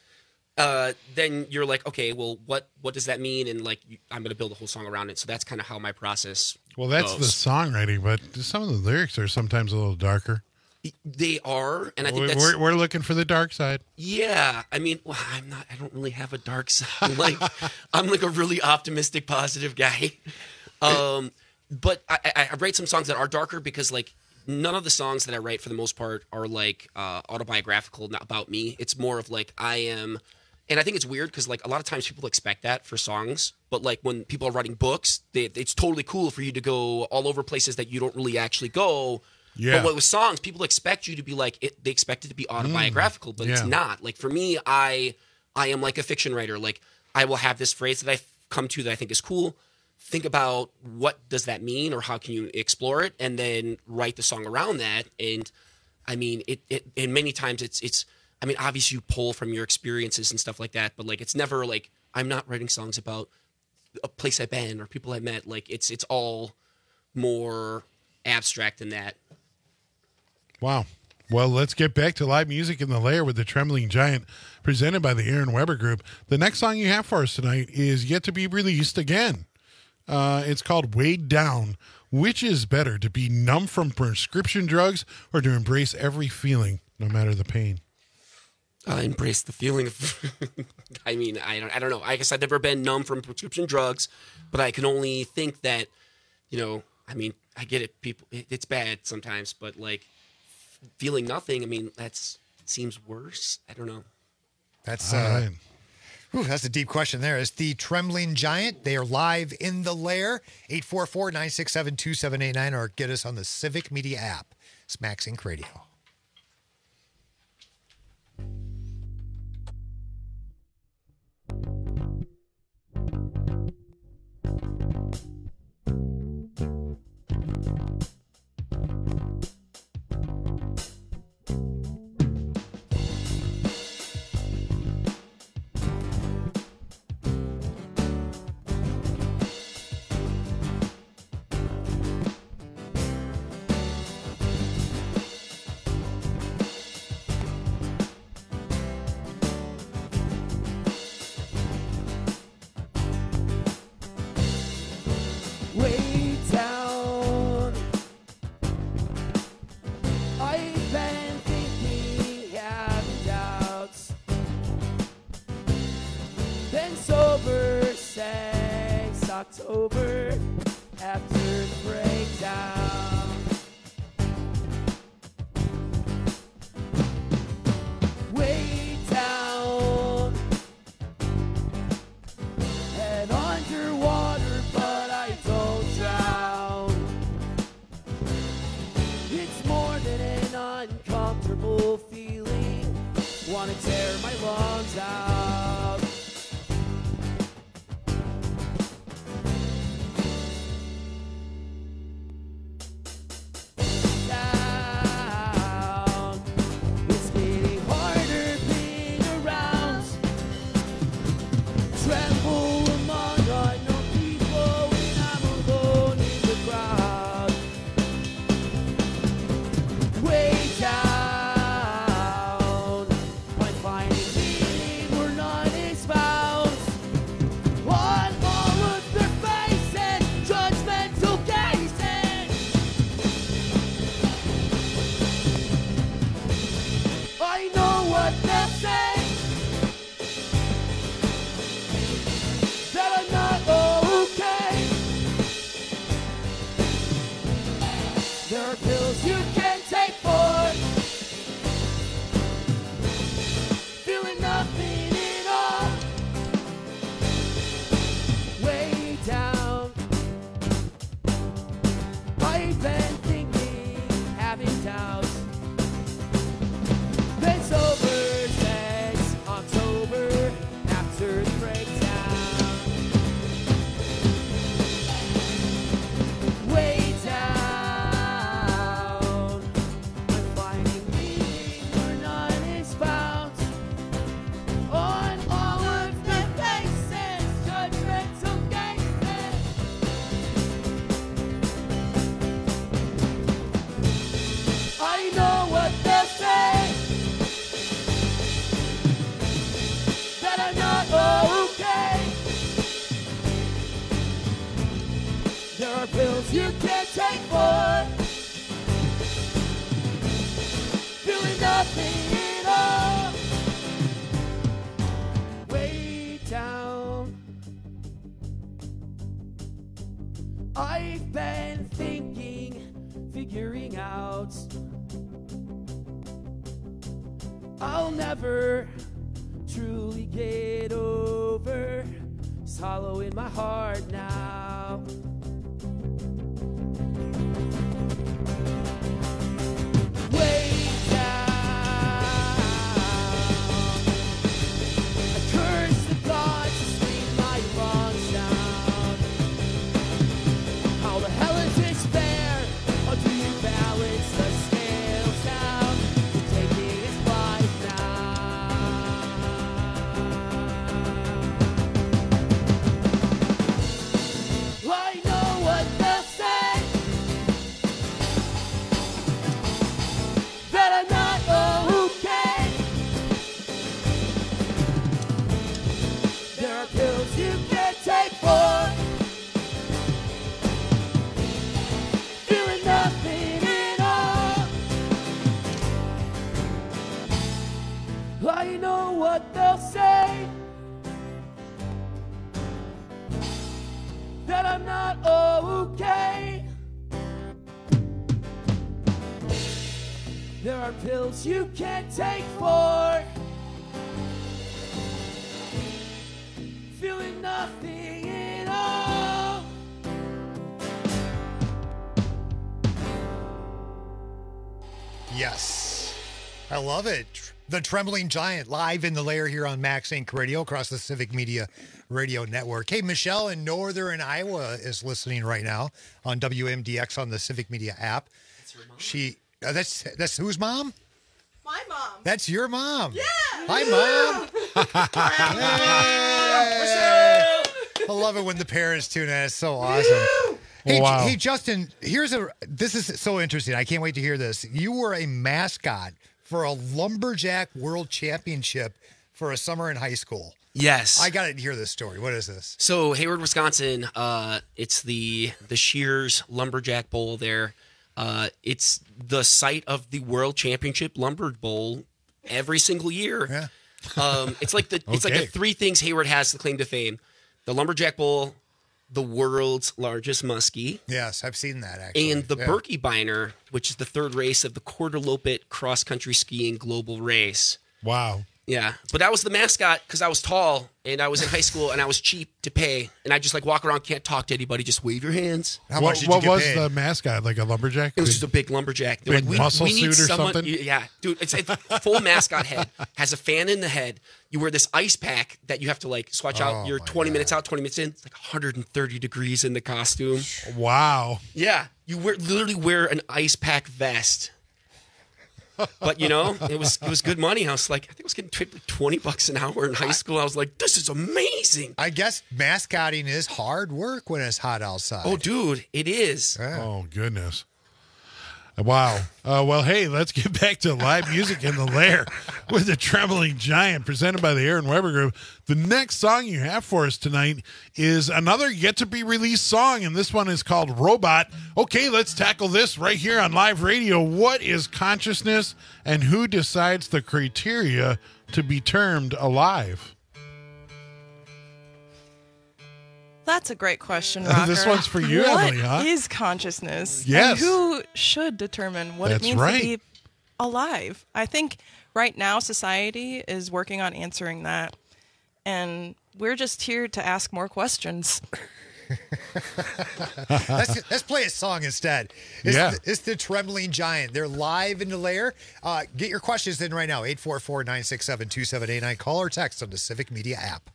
uh, then you're like, okay, well, what what does that mean? And, like, you, I'm going to build a whole song around it. So that's kind of how my process Well, that's goes. the songwriting, but some of the lyrics are sometimes a little darker. They are, and I think we're, that's... We're looking for the dark side. Yeah, I mean, well, I'm not, I don't really have a dark side. Like, I'm, like, a really optimistic, positive guy. Um... But I, I write some songs that are darker because, like, none of the songs that I write, for the most part, are, like, uh, autobiographical, not about me. It's more of, like, I am... And I think it's weird because, like, a lot of times people expect that for songs. But, like, when people are writing books, they, it's totally cool for you to go all over places that you don't really actually go. Yeah. But with songs, people expect you to be, like... It, they expect it to be autobiographical, mm, but yeah. It's not. Like, for me, I I am, like, a fiction writer. Like, I will have this phrase that I've come to that I think is cool. Think about what does that mean or how can you explore it, and then write the song around that. And I mean, it, it and many times it's, it's, I mean, obviously you pull from your experiences and stuff like that, but like, it's never like, I'm not writing songs about a place I've been or people I met. Like it's, it's all more abstract than that. Wow. Well, let's get back to live music in the lair with the Trembling Giant, presented by the Aaron Weber Group. The next song you have for us tonight is yet to be released again. Uh, it's called Weighed Down. Which is better, to be numb from prescription drugs or to embrace every feeling, no matter the pain? I embrace the feeling of, I mean, I don't, I don't know. I guess I've never been numb from prescription drugs, but I can only think that, you know, I mean, I get it. People, it, it's bad sometimes, but like feeling nothing, I mean, that's seems worse. I don't know. That's, uh, right. Ooh, that's a deep question there. It's the Trembling Giant. They are live in the lair. eight four four, nine six seven, two seven eight nine or get us on the Civic Media app. It's MagSync Radio. October after the breakdown. Way down and underwater, but I don't drown. It's more than an uncomfortable feeling. Wanna tear my lungs out. Down. It's getting harder being around. Tremble among unknown people when I'm alone in the crowd. Way down. By finding meaning where none is found. On all of their faces, judgmental gazes. I know what they'll say. That I'm not okay. There are pills you can take for feeling nothing at all. Way down. I've been thinking, having doubts. Then sober sex, October after the breakdown. Way down. I'm finding meaning where none is found. On all of the faces, judgmental gazes. I know what they'll say. That I'm not okay. There are pills you can't take for feeling nothing at all. Way down. I've been thinking, figuring out I'll never truly get over. It's hollow in my heart now. Way down. I curse the gods to scream my lungs down. How the hell is this fair? Or do you balance the scales down? You're taking its life now. I know what they'll say. That I'm not okay. There are pills you can't take for feeling nothing at all. I know what they'll say. That I'm not okay. There are pills you can't take for feeling nothing at all. Yes. I love it. The Trembling Giant live in the lair here on Max Inc Radio across the Civic Media Radio Network. Hey, Michelle in Northern Iowa is listening right now on W M D X on the Civic Media app. That's her mom. She, uh, that's, that's whose mom? My mom. That's your mom. Yeah. Hi, Mom. Hey. I love it when the parents tune in. It's so awesome. Hey, Wow. hey, Justin, here's a, this is so interesting. I can't wait to hear this. You were a mascot for a Lumberjack World Championship for a summer in high school. Yes. I got to hear this story. What is this? So Hayward, Wisconsin, uh, it's the the Shears Lumberjack Bowl there. Uh, it's the site of the World Championship Lumber Bowl every single year. Yeah. Um, it's like the it's like Okay. the three things Hayward has to claim to fame: the Lumberjack Bowl, the world's largest muskie. Yes, I've seen that actually. And the yeah. Birkebeiner, which is the third race of the Quarter Lopet cross-country skiing global race. Wow. Yeah, but that was the mascot because I was tall and I was in high school and I was cheap to pay. And I just like walk around, can't talk to anybody, just wave your hands. How what much did what you get was paid? the mascot? Like a lumberjack? It was just a big lumberjack. They're Big like, we, muscle we need suit or someone. something? Yeah, dude, it's a full mascot head, has a fan in the head. You wear this ice pack that you have to like swatch Oh, out. You're my twenty God. minutes out, twenty minutes in. It's like one hundred thirty degrees in the costume. Wow. Yeah, you wear, literally wear an ice pack vest. But you know, it was it was good money. I was like, I think I was getting paid like twenty bucks an hour in high school. I was like, this is amazing. I guess mascotting is hard work when it's hot outside. Oh, dude, it is. Yeah. Oh, goodness. Wow. Uh, well, hey, let's get back to live music in the lair with the Trembling Giant presented by the Aaron Weber Group. The next song you have for us tonight is another yet-to-be-released song, and this one is called Robot. Okay, let's tackle this right here on live radio. What is consciousness, and who decides the criteria to be termed alive? That's a great question, Rocker. This one's for you, What Emily, huh? is consciousness? Yes. And who should determine what That's it means right. to be alive? I think right now society is working on answering that. And we're just here to ask more questions. let's, let's play a song instead. It's, Yeah. the, it's the Trembling Giant. They're live in the lair. Uh, get your questions in right now. eight four four, nine six seven, two seven eight nine. Call or text on the Civic Media app.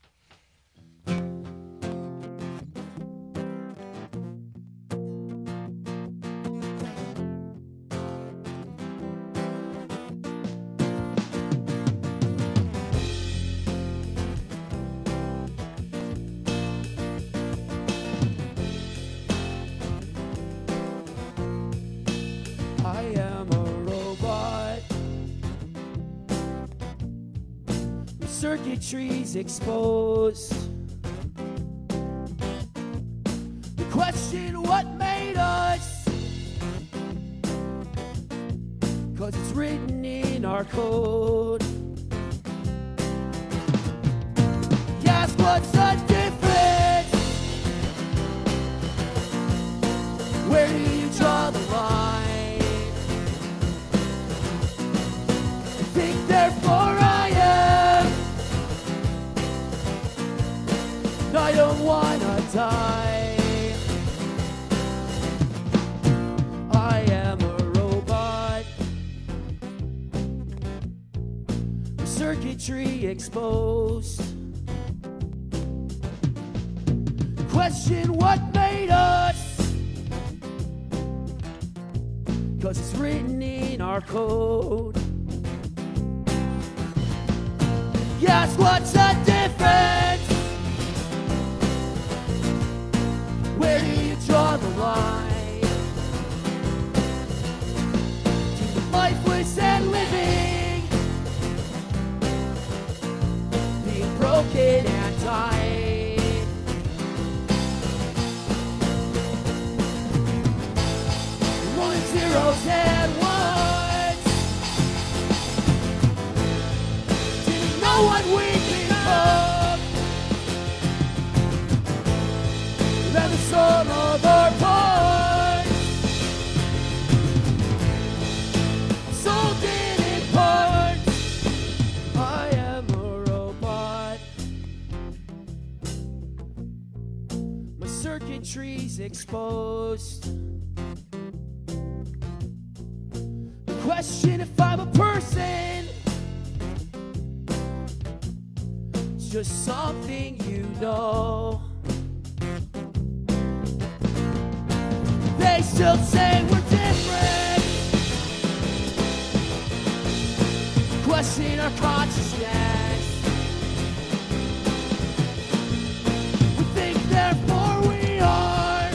I am a robot. With circuitries exposed. The question what made us? Cause it's written in our code. Yes, what's the difference? Where do you draw the line? Think therefore I am. I don't wanna die. I am a robot. Circuitry exposed. Question what made us? Cause it's written in our code. Yes, what's the difference? Where do you draw the line? Keep lifeless and living, being broken and dying. One zeros and ones. Didn't know what we'd become. Than the sum of our parts. Sold it in parts. I am a robot. My circuitry's exposed. Question if I'm a person. It's just something you know. They still say we're different. Question our consciousness. We think therefore we are.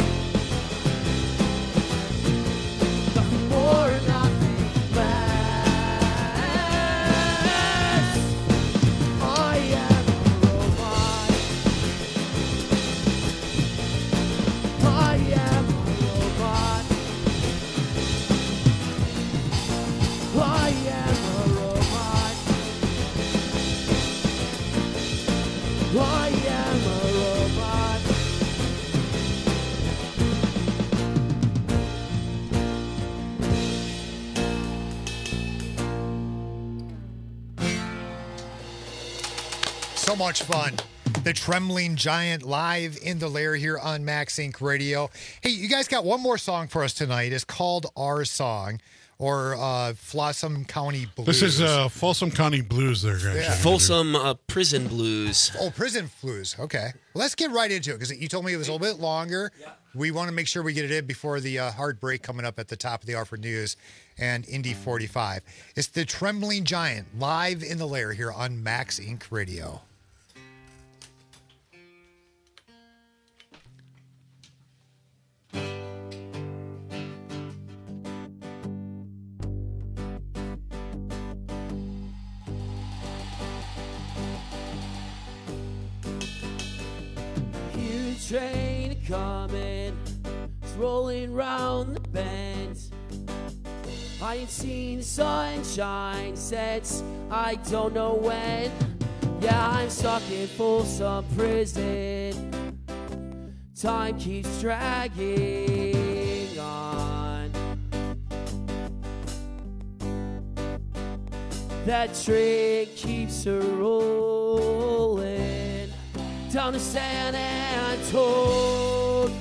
Nothing more, nothing less. I am a robot. I am a robot. I am a robot. So much fun. The Trembling Giant live in the lair here on Max Inc Radio. Hey, you guys got one more song for us tonight. It's called Our Song, or uh, Folsom County Blues. This is uh, Folsom County Blues there, guys. Yeah. Folsom uh, Prison Blues. Oh, Prison Blues. Okay. Well, let's get right into it because you told me it was a little bit longer. Yeah. We want to make sure we get it in before the uh, hard break coming up at the top of the hour for news and Indy forty-five. It's the Trembling Giant live in the lair here on Max Inc Radio. Train coming, it's rolling round the bend. I ain't seen the sunshine since I don't know when. Yeah, I'm stuck in Folsom Prison. Time keeps dragging on. That train keeps a rolling down to San Antone.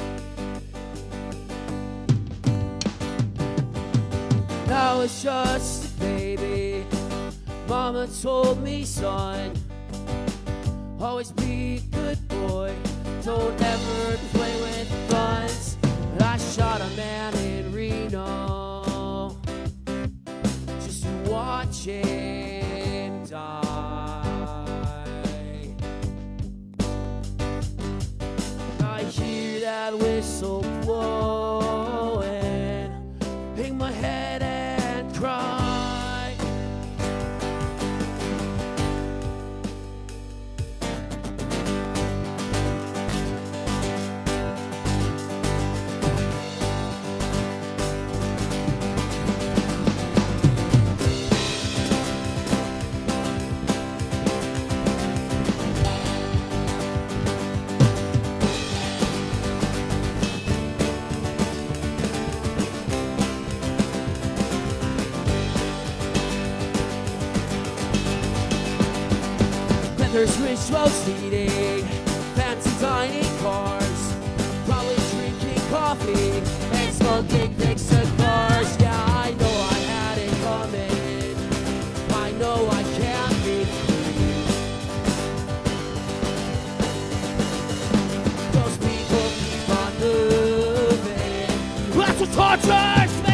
Now it's just a baby. Mama told me, son, always be a good boy. Don't ever play with guns. I shot a man in Reno just to watch him die. I hear that whistle blowing, hang my head and cry. There's rich roast eating, fancy dining cars, probably drinking coffee and smoking big cigars. Yeah, I know I had it coming. I know I can't be free. Those people keep on moving. That's what tortures me.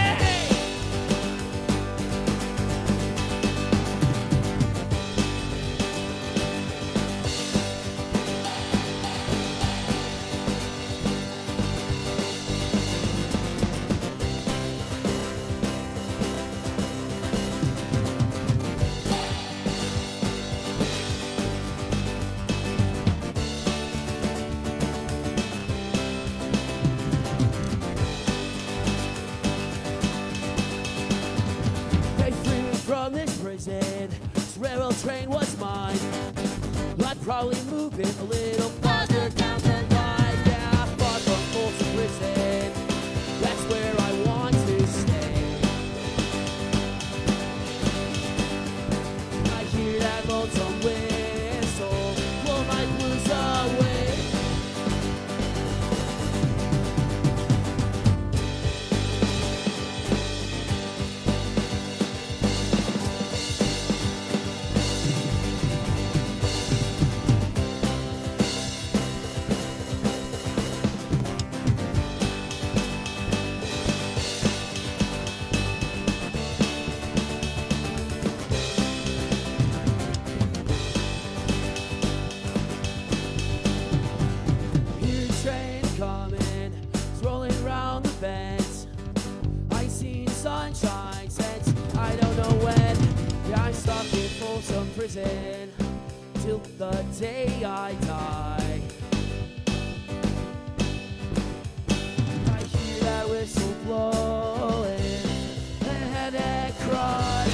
This railroad train was mine. I'd probably move it a little farther down the line. Yeah, far from Folsom Prison. That's where I want to stay. I hear that lonesome whistle blow my blues away. Sunshine since I don't know when. Yeah, I'm stuck in Folsom Prison till the day I die. I hear that whistle blowing and I cry.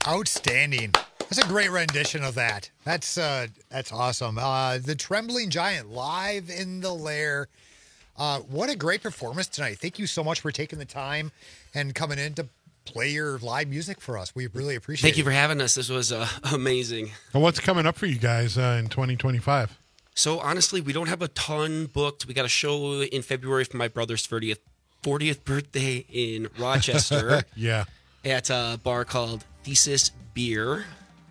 Outstanding. That's a great rendition of that. That's uh, that's awesome. Uh, the Trembling Giant live in the lair. Uh, what a great performance tonight. Thank you so much for taking the time and coming in to play your live music for us. We really appreciate Thank it. you for having us. This was uh, amazing. And what's coming up for you guys uh, in twenty twenty-five? So honestly, we don't have a ton booked. We got a show in February for my brother's fortieth, fortieth birthday in Rochester. Yeah. At a bar called Thesis Beer.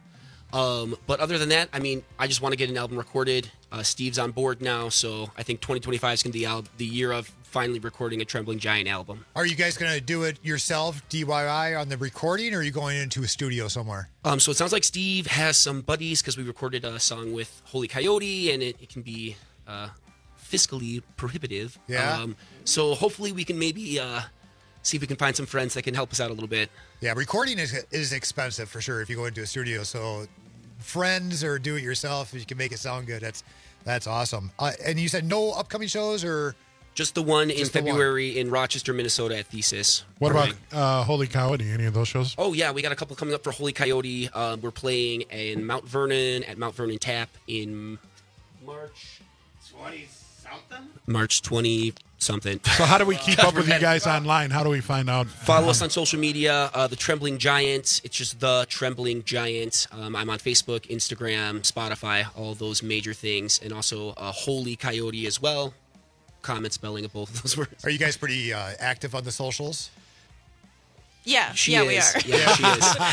Um, but other than that, I mean, I just want to get an album recorded. Uh, Steve's on board now, so I think twenty twenty-five is going to be the, the year of finally recording a Trembling Giant album. Are you guys going to do it yourself, D I Y, on the recording, or are you going into a studio somewhere? Um, so it sounds like Steve has some buddies because we recorded a song with Holy Coyote, and it, it can be uh, fiscally prohibitive. Yeah. Um, so hopefully we can maybe uh, see if we can find some friends that can help us out a little bit. Yeah, recording is is expensive for sure if you go into a studio. So friends or do it yourself, if you can make it sound good, that's that's awesome. Uh, and you said no upcoming shows, or just the one in Just the one. February in Rochester, Minnesota at Thesis. What about uh, Holy Coyote? Any of those shows? Oh, yeah, we got a couple coming up for Holy Coyote. Um, we're playing in Mount Vernon at Mount Vernon Tap in March twenty-something? March twenty-something. So how do we keep up with you guys online? How do we find out? Follow us on social media, uh, The Trembling Giant. It's just The Trembling Giant. Um, I'm on Facebook, Instagram, Spotify, all those major things. And also uh, Holy Coyote as well. Common spelling of both of those words. Are you guys pretty uh, active on the socials? Yeah, She yeah, is. we are. Yeah, she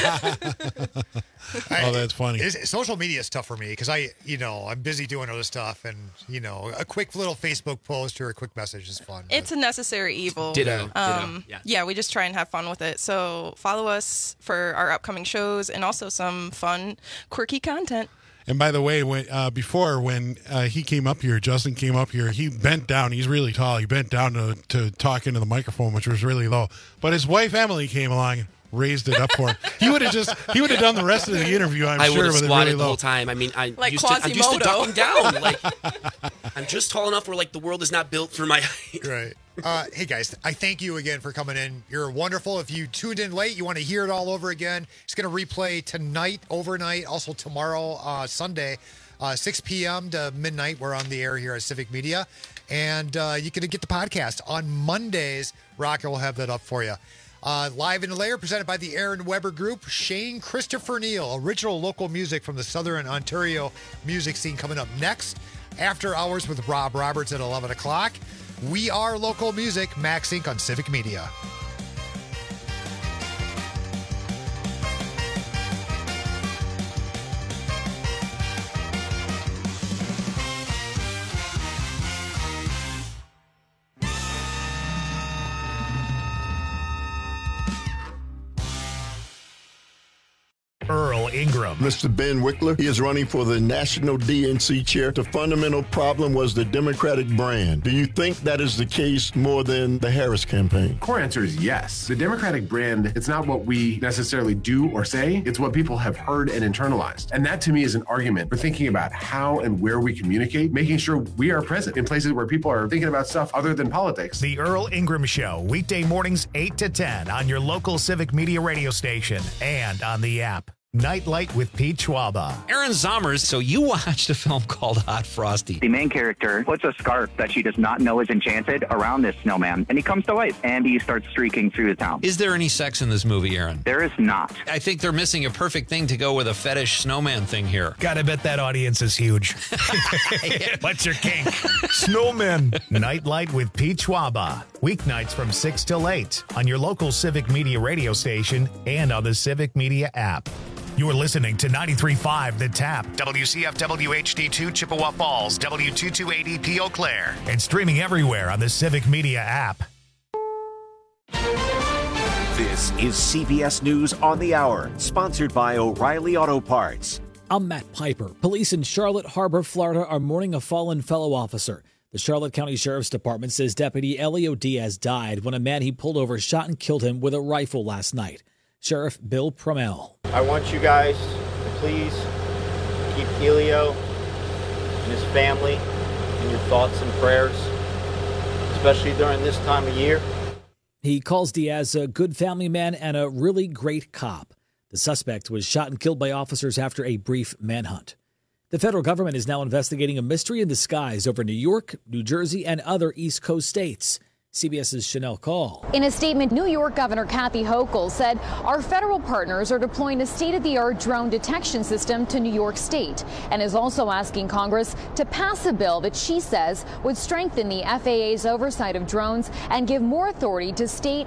is. Oh, that's funny. Is, social media is tough for me because I, you know, I'm busy doing other stuff, and you know, a quick little Facebook post or a quick message is fun. It's a necessary evil. Ditto. Ditto. Um, Yeah. yeah, we just try and have fun with it. So follow us for our upcoming shows and also some fun, quirky content. And by the way, when uh, before when uh, he came up here, Justin came up here, he bent down. He's really tall. He bent down to, to talk into the microphone, which was really low. But his wife Emily came along and raised it up for him. He would have just he would have done the rest of the interview. I'm I sure would have with it squatted really the low. whole time. I mean, I Like used to, I'm used to Quasimodo. ducking down. Like, I'm just tall enough where like the world is not built for my height. Right. Uh, hey guys, I thank you again for coming in. You're wonderful. If you tuned in late, you want to hear it all over again, it's going to replay tonight, overnight, also tomorrow, uh, Sunday, uh, six p.m. to midnight. We're on the air here at Civic Media, and uh, you can get the podcast on Mondays. Rocker will have that up for you. Uh, Live in the Lair, presented by the Aaron Weber Group. Shane Christopher Neal, original local music from the Southern Ontario music scene, coming up next. After Hours with Rob Roberts at eleven o'clock. We are local music, Max Incorporated on Civic Media. Earl Ingram. Mister Ben Wickler, he is running for the National D N C chair. The fundamental problem was the Democratic brand. Do you think that is the case more than the Harris campaign? Core answer is yes. The Democratic brand, it's not what we necessarily do or say, it's what people have heard and internalized. And that to me is an argument for thinking about how and where we communicate, making sure we are present in places where people are thinking about stuff other than politics. The Earl Ingram Show, weekday mornings eight to ten on your local Civic Media radio station and on the app. Nightlight with Pete Schwaba. Aaron Zommers, so you watched a film called Hot Frosty. The main character puts a scarf that she does not know is enchanted around this snowman, and he comes to life, and he starts streaking through the town. Is there any sex in this movie, Aaron? There is not. I think they're missing a perfect thing to go with a fetish snowman thing here. Gotta bet that audience is huge. What's your kink? Snowmen. Nightlight with Pete Schwaba. Weeknights from six till eight on your local Civic Media radio station and on the Civic Media app. You're listening to ninety-three point five The Tap, W C F W H D two Chippewa Falls, W two twenty P Eau Claire, and streaming everywhere on the Civic Media app. This is C B S News on the Hour, sponsored by O'Reilly Auto Parts. I'm Matt Piper. Police in Charlotte Harbor, Florida are mourning a fallen fellow officer. The Charlotte County Sheriff's Department says Deputy Elio Diaz died when a man he pulled over shot and killed him with a rifle last night. Sheriff Bill Promell. I want you guys to please keep Elio and his family in your thoughts and prayers, especially during this time of year. He calls Diaz a good family man and a really great cop. The suspect was shot and killed by officers after a brief manhunt. The federal government is now investigating a mystery in the skies over New York, New Jersey, and other East Coast states. CBS's Chanel Call. In a statement, New York Governor Kathy Hochul said our federal partners are deploying a state-of-the-art drone detection system to New York State and is also asking Congress to pass a bill that she says would strengthen the F A A's oversight of drones and give more authority to state